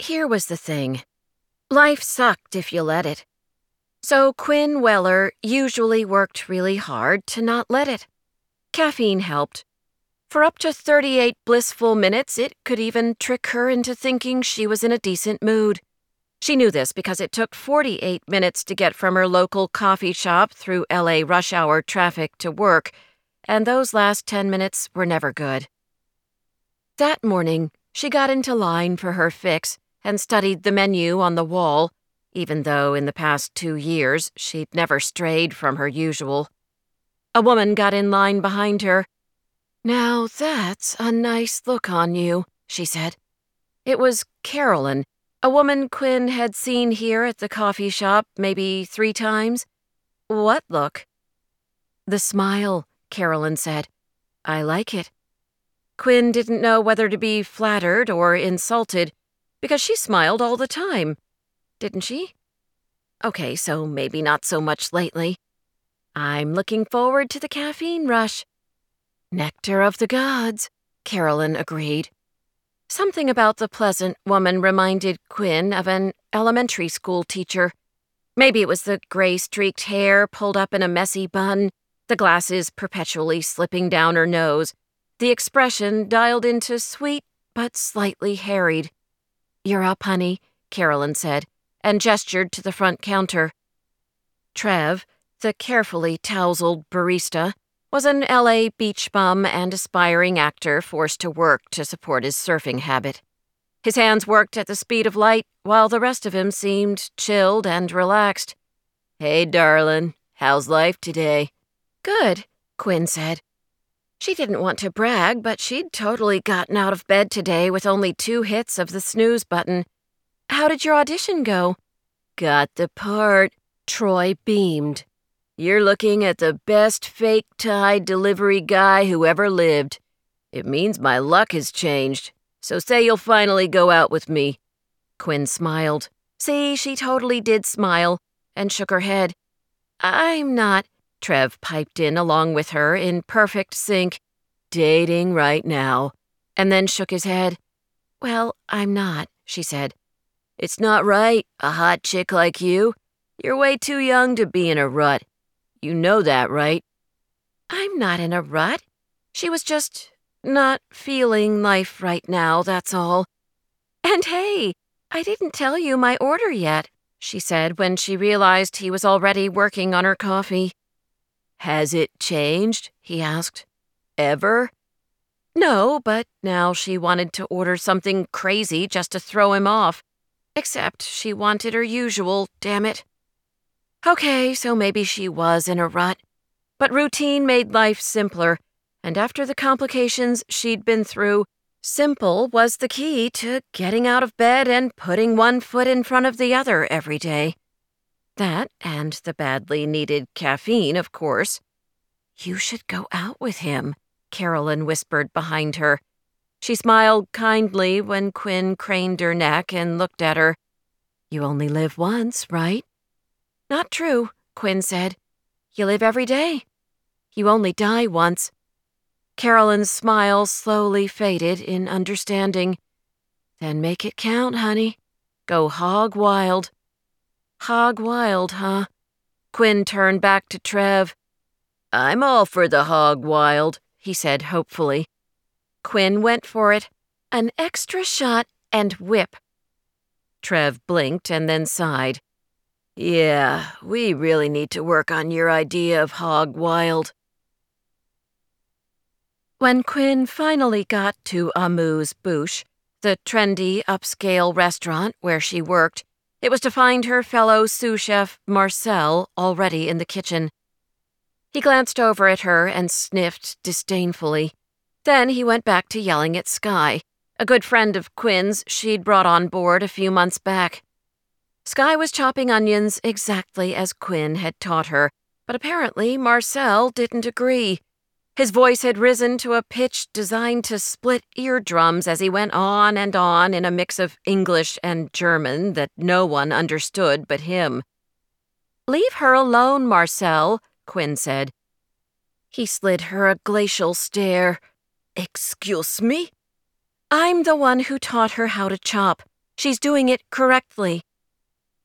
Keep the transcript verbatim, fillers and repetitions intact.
Here was the thing. Life sucked if you let it. So Quinn Weller usually worked really hard to not let it. Caffeine helped. For up to thirty-eight blissful minutes, it could even trick her into thinking she was in a decent mood. She knew this because it took forty-eight minutes to get from her local coffee shop through L A rush hour traffic to work, and those last ten minutes were never good. That morning, she got into line for her fix and studied the menu on the wall, even though in the past two years she'd never strayed from her usual. A woman got in line behind her. "Now that's a nice look on you," she said. It was Carolyn, a woman Quinn had seen here at the coffee shop maybe three times. "What look?" "The smile," Carolyn said. "I like it." Quinn didn't know whether to be flattered or insulted, because she smiled all the time. Didn't she? Okay, so maybe not so much lately. "I'm looking forward to the caffeine rush." "Nectar of the gods," Carolyn agreed. Something about the pleasant woman reminded Quinn of an elementary school teacher. Maybe it was the gray-streaked hair pulled up in a messy bun, the glasses perpetually slipping down her nose, the expression dialed into sweet but slightly harried. "You're up, honey," Carolyn said, and gestured to the front counter. Trev, the carefully tousled barista, was an L A beach bum and aspiring actor forced to work to support his surfing habit. His hands worked at the speed of light, while the rest of him seemed chilled and relaxed. "Hey, darlin', how's life today?" "Good," Quinn said. She didn't want to brag, but she'd totally gotten out of bed today with only two hits of the snooze button. "How did your audition go?" "Got the part," Troy beamed. "You're looking at the best fake-tied delivery guy who ever lived. It means my luck has changed, so say you'll finally go out with me." Quinn smiled. See, she totally did smile, and shook her head. "I'm not," Trev piped in along with her in perfect sync. "Dating right now," and then shook his head. "Well, I'm not," she said. "It's not right, a hot chick like you. You're way too young to be in a rut. You know that, right?" "I'm not in a rut. She was just not feeling life right now, that's all. And hey, I didn't tell you my order yet," she said when she realized he was already working on her coffee. "Has it changed?" he asked. "Ever?" No, but now she wanted to order something crazy just to throw him off. Except she wanted her usual, damn it. Okay, so maybe she was in a rut. But routine made life simpler, and after the complications she'd been through, simple was the key to getting out of bed and putting one foot in front of the other every day. That, and the badly needed caffeine, of course. "You should go out with him," Carolyn whispered behind her. She smiled kindly when Quinn craned her neck and looked at her. "You only live once, right?" "Not true," Quinn said. "You live every day. You only die once." Carolyn's smile slowly faded in understanding. "Then make it count, honey. Go hog wild." Hog wild, huh? Quinn turned back to Trev. "I'm all for the hog wild," he said hopefully. Quinn went for it. An extra shot and whip. Trev blinked and then sighed. "Yeah, we really need to work on your idea of hog wild." When Quinn finally got to Amuse Bouche, the trendy upscale restaurant where she worked, it was to find her fellow sous chef Marcel already in the kitchen. He glanced over at her and sniffed disdainfully. Then he went back to yelling at Skye, a good friend of Quinn's she'd brought on board a few months back. Skye was chopping onions exactly as Quinn had taught her, but apparently Marcel didn't agree. His voice had risen to a pitch designed to split eardrums as he went on and on in a mix of English and German that no one understood but him. "Leave her alone, Marcel," Quinn said. He slid her a glacial stare. "Excuse me?" "I'm the one who taught her how to chop. She's doing it correctly.